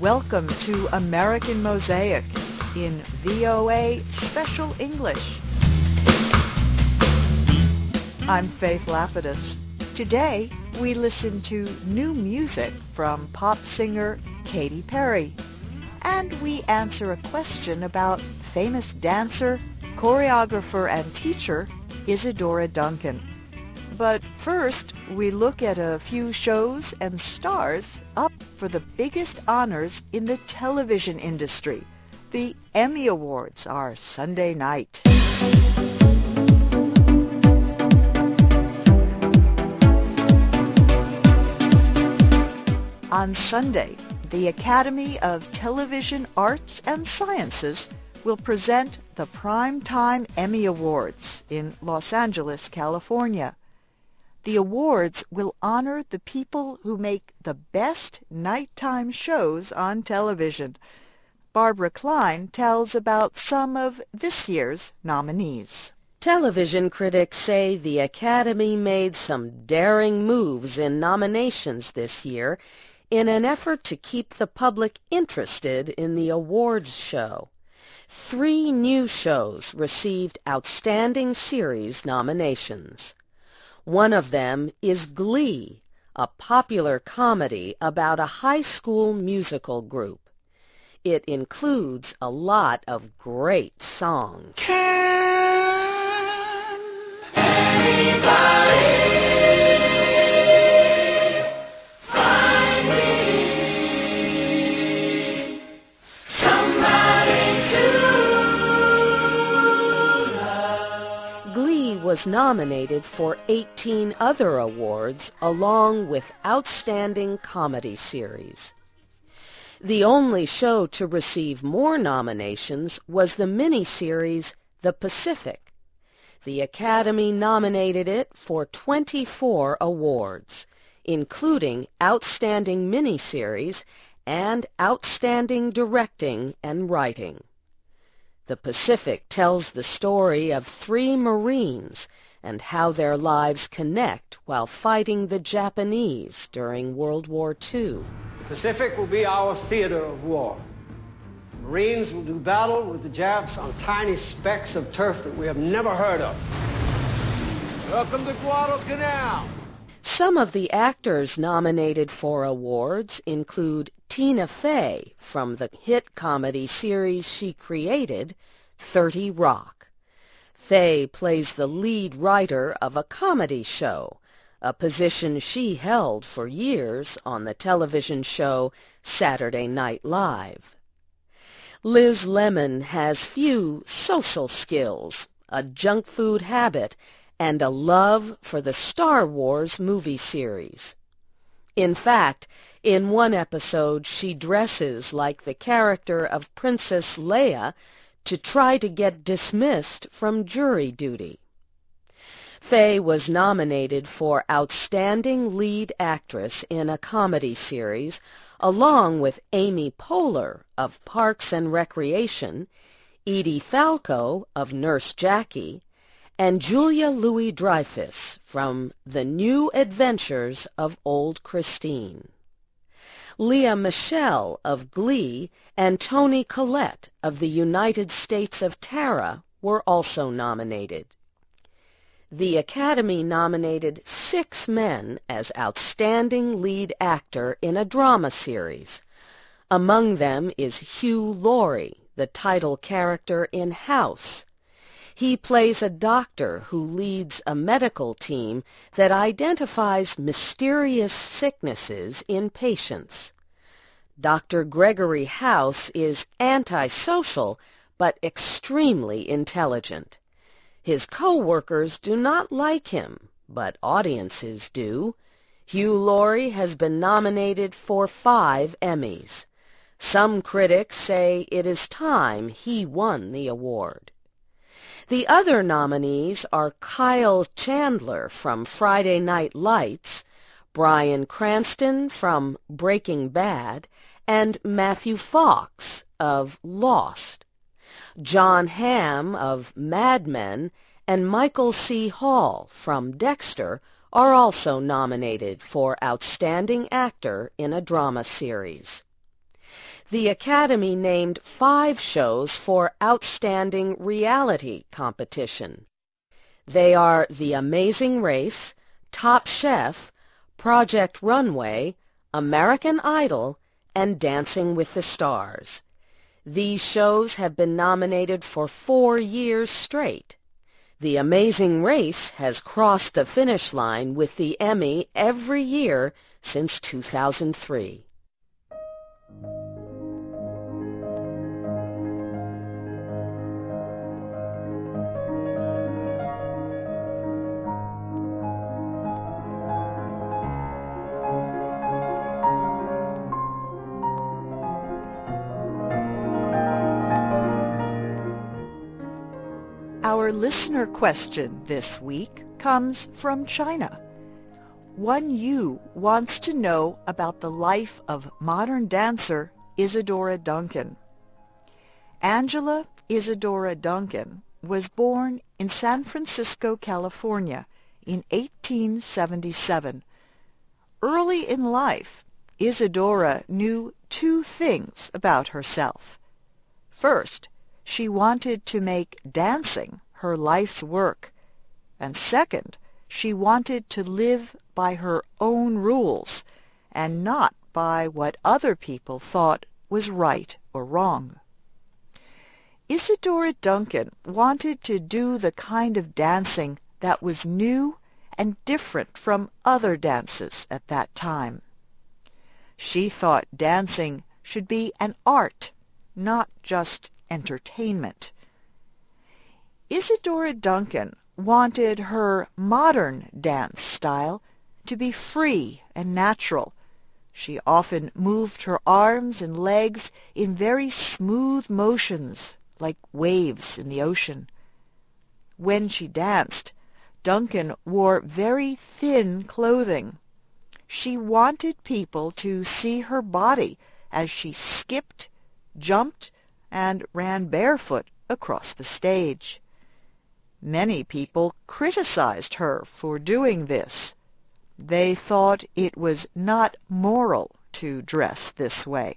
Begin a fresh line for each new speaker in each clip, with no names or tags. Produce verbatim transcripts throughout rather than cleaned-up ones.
Welcome to American Mosaic in V O A Special English. I'm Faith Lapidus. Today, we listen to new music from pop singer Katy Perry, and we answer a question about famous dancer, choreographer, and teacher Isadora Duncan. But first, we look at a few shows and stars up for the biggest honors in the television industry. The Emmy Awards are Sunday night. On Sunday, the Academy of Television Arts and Sciences will present the Primetime Emmy Awards in Los Angeles, California. The awards will honor the people who make the best nighttime shows on television. Barbara Klein tells about some of this year's nominees.
Television critics say the Academy made some daring moves in nominations this year in an effort to keep the public interested in the awards show. Three new shows received Outstanding Series nominations. One of them is Glee, a popular comedy about a high school musical group. It includes a lot of great songs.
Can anybody find me somebody to love?
Glee was nominated for eighteen other awards along with Outstanding Comedy Series. The only show to receive more nominations was the miniseries The Pacific. The Academy nominated it for twenty-four awards, including Outstanding Miniseries and Outstanding Directing and Writing. The Pacific tells the story of three Marines and how their lives connect while fighting the Japanese during World War Two.
The Pacific will be our theater of war. The Marines will do battle with the Japs on tiny specks of turf that we have never heard of. Welcome to Guadalcanal.
Some of the actors nominated for awards include Tina Fey from the hit comedy series she created, thirty Rock. Fey plays the lead writer of a comedy show, a position she held for years on the television show Saturday Night Live. Liz Lemon has few social skills, a junk food habit, and a love for the Star Wars movie series. In fact, in one episode she dresses like the character of Princess Leia to try to get dismissed from jury duty. Fey was nominated for Outstanding Lead Actress in a Comedy Series, along with Amy Poehler of Parks and Recreation, Edie Falco of Nurse Jackie, and Julia Louis-Dreyfus from The New Adventures of Old Christine. Lea Michele of Glee and Toni Collette of The United States of Tara were also nominated. The Academy nominated six men as Outstanding Lead Actor in a Drama Series. Among them is Hugh Laurie, the title character in House. He plays a doctor who leads a medical team that identifies mysterious sicknesses in patients. Doctor Gregory House is antisocial but extremely intelligent. His co-workers do not like him, but audiences do. Hugh Laurie has been nominated for five Emmys. Some critics say it is time he won the award. The other nominees are Kyle Chandler from Friday Night Lights, Bryan Cranston from Breaking Bad, and Matthew Fox of Lost. Jon Hamm of Mad Men and Michael C. Hall from Dexter are also nominated for Outstanding Actor in a Drama Series. the Academy named five shows for Outstanding Reality Competition. They are The Amazing Race, Top Chef, Project Runway, American Idol, and Dancing with the Stars. These shows have been nominated for four years straight. The Amazing Race has crossed the finish line with the Emmy every year since two thousand three.
Our listener question this week comes from China. One Yu wants to know about the life of modern dancer Isadora Duncan. Angela Isadora Duncan was born in San Francisco, California in eighteen seventy-seven. Early in life, Isadora knew two things about herself. First, she wanted to make dancing her life's work, and second, she wanted to live by her own rules and not by what other people thought was right or wrong. Isadora Duncan wanted to do the kind of dancing that was new and different from other dances at that time. She thought dancing should be an art, not just entertainment. Isadora Duncan wanted her modern dance style to be free and natural. She often moved her arms and legs in very smooth motions, like waves in the ocean. When she danced, Duncan wore very thin clothing. She wanted people to see her body as she skipped, jumped, and ran barefoot across the stage. Many people criticized her for doing this. They thought it was not moral to dress this way.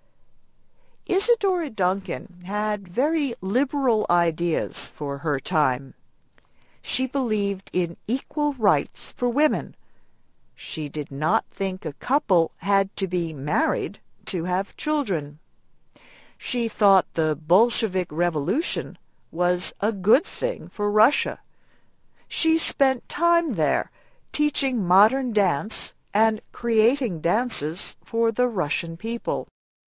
Isadora Duncan had very liberal ideas for her time. She believed in equal rights for women. She did not think a couple had to be married to have children. She thought the Bolshevik Revolution was a good thing for Russia. She spent time there teaching modern dance and creating dances for the Russian people.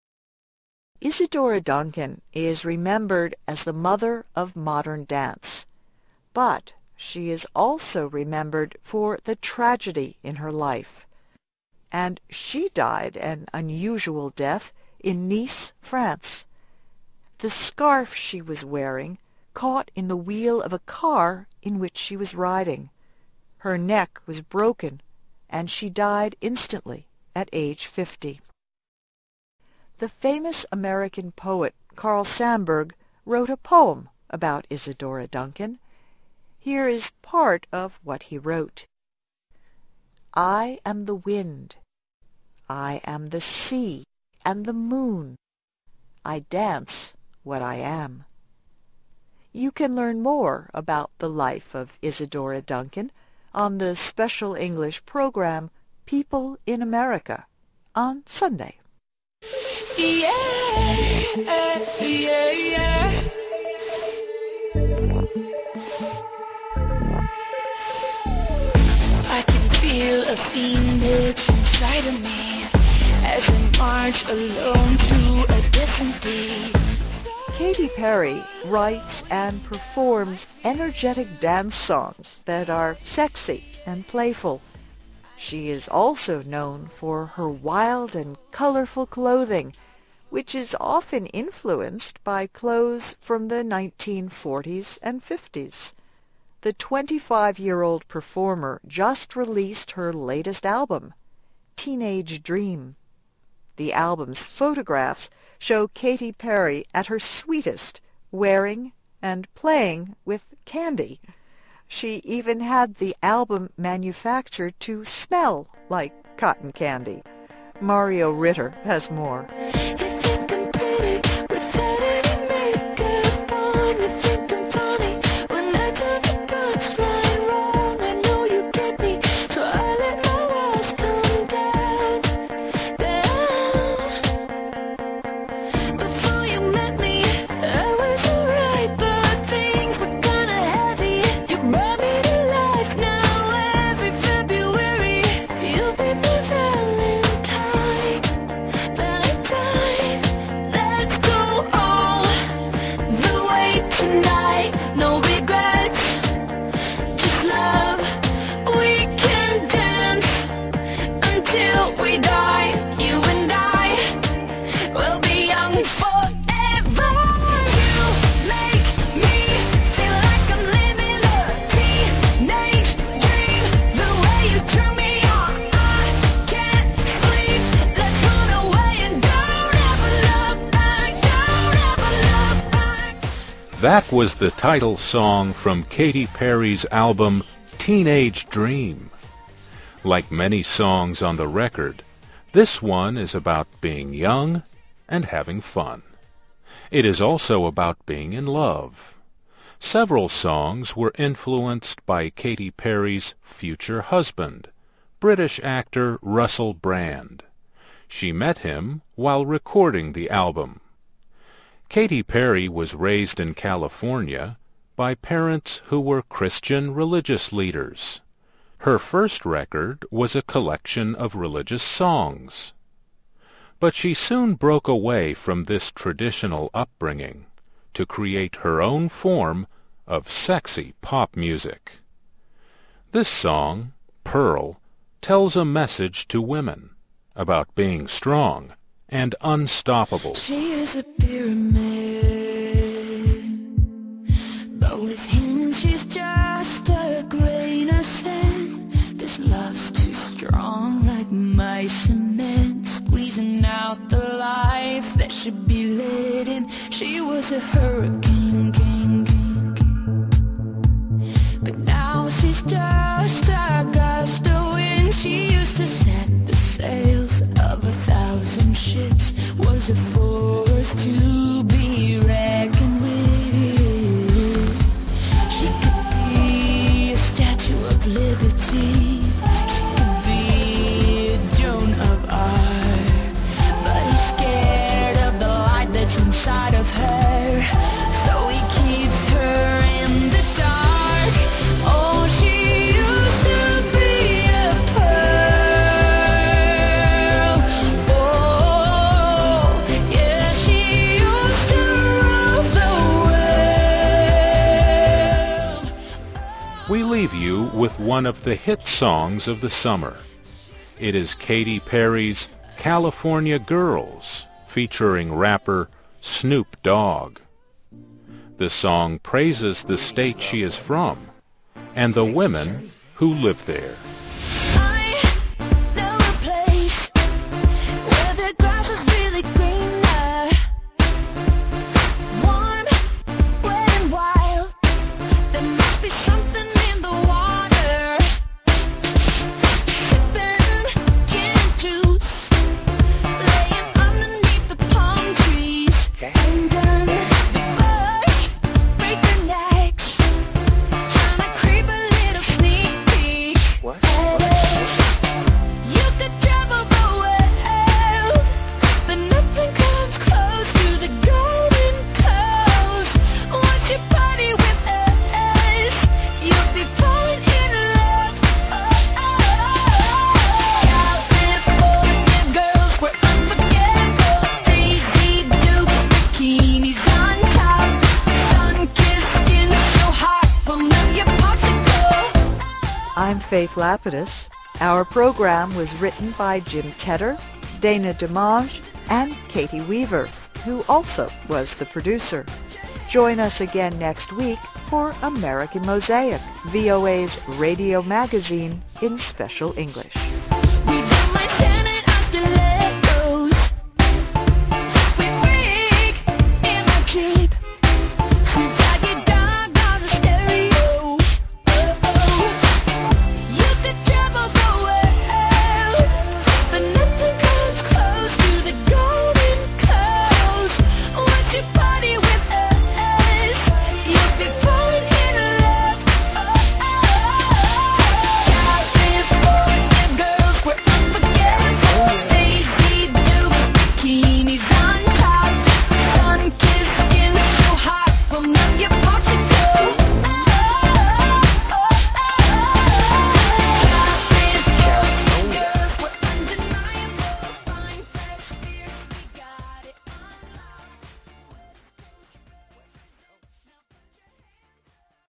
Isadora Duncan is remembered as the mother of modern dance, but she is also remembered for the tragedy in her life, and she died an unusual death in Nice, France. The scarf she was wearing caught in the wheel of a car in which she was riding. Her neck was broken, and she died instantly at age fifty. The famous American poet Carl Sandburg wrote a poem about Isadora Duncan. Here is part of what he wrote. I am the wind. I am the sea and the moon. I dance what I am. You can learn more about the life of Isadora Duncan on the special English program People in America on Sunday.
Yeah, yeah, yeah. I can feel a phoenix inside of me as I march alone to a distant beat.
Katy Perry writes and performs energetic dance songs that are sexy and playful. She is also known for her wild and colorful clothing, which is often influenced by clothes from the nineteen forties and fifties. The twenty-five-year-old performer just released her latest album, Teenage Dream. The album's photographs show Katy Perry at her sweetest, wearing and playing with candy. She even had the album manufactured to smell like cotton candy. Mario Ritter has more.
That was the title song from Katy Perry's album Teenage Dream. Like many songs on the record, this one is about being young and having fun. It is also about being in love. Several songs were influenced by Katy Perry's future husband, British actor Russell Brand. She met him while recording the album. Katy Perry was raised in California by parents who were Christian religious leaders. Her first record was a collection of religious songs. But she soon broke away from this traditional upbringing to create her own form of sexy pop music. This song, Pearl, tells a message to women about being strong and unstoppable.
She is a pyramid, but with him she's just a grain of sand. This love's too strong, like my cement, squeezing out the life that should be let in. She was a hurricane, king, king, king. But now she's just a gust of wind. She used to set the sails of a thousand ships, was a force to be reckoned with. She could be a statue of liberty, she could be a Joan of Arc, but he's scared of the light that's inside of her, so he keeps her in the dark. Oh, she used to be a pearl. Oh, yeah, she used to rule the world.
We leave you with one of the hit songs of the summer. It is Katy Perry's California Girls, featuring rapper Snoop Dogg. The song praises the state she is from and the women who live there.
I know a place where the grass is really greener, warm, wet and wild. There must be something in the water. Sipping gin juice, laying underneath the palm trees, and then the birds break their necks, trying to creep a little sneak peek. You could travel the world, but nothing comes close to the Golden Coast. Once you party with us, you'll be falling in love. California girls, we're unforgettable. Daisy Dukes, bikinis on top, sun-kissed skin so hot, we'll melt your popsicle.
I'm Faith Lapidus. Our program was written by Jim Tedder, Dana DeMange, and Katie Weaver, who also was the producer. Join us again next week for American Mosaic, V O A's radio magazine in special English.